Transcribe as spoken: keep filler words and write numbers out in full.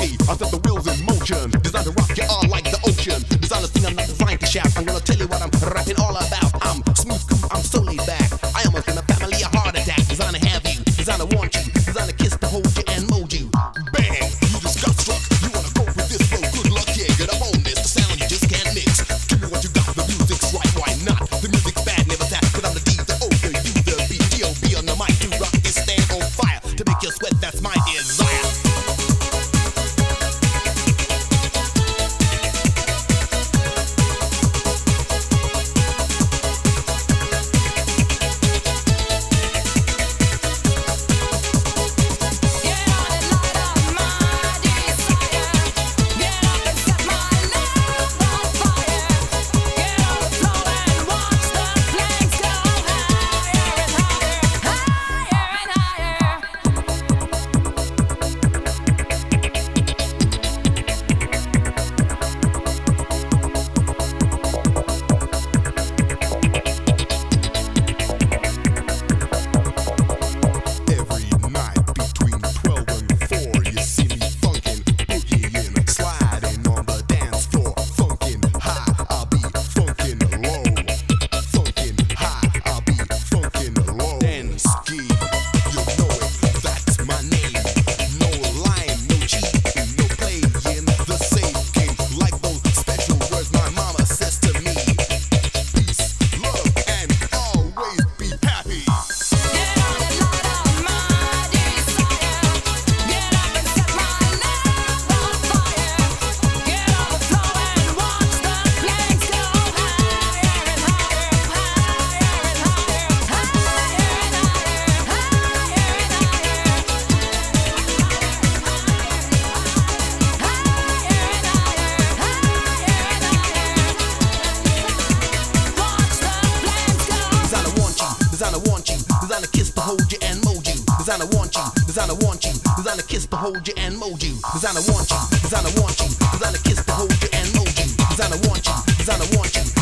funky. I set the wheels in motion, designed to rock you all like the ocean. Design a thing I'm not designed to shout. I'm gonna tell you what I'm rapping all about. I'm smooth, cool, I'm so laid back. I almost in a family a heart attack. Designed to have you, designed to want you, designed to kiss to hold you and mold you. Bang! You just got struck. You wanna go with this flow? Good luck, yeah. Get up on this. The sound you just can't mix. Give me what you got. The music's right, why not? The music's bad, never that. But I'm the D, the O, the U, the B, D O B on the mic to rock this stand on fire. To make you sweat, that's my desire. Design to kiss to hold you and mold you. Design to want you, design to want you, design to kiss to hold you and mold you. Design to want you, design to want you, design to kiss to hold you and mold you. Design to want you, design to want you,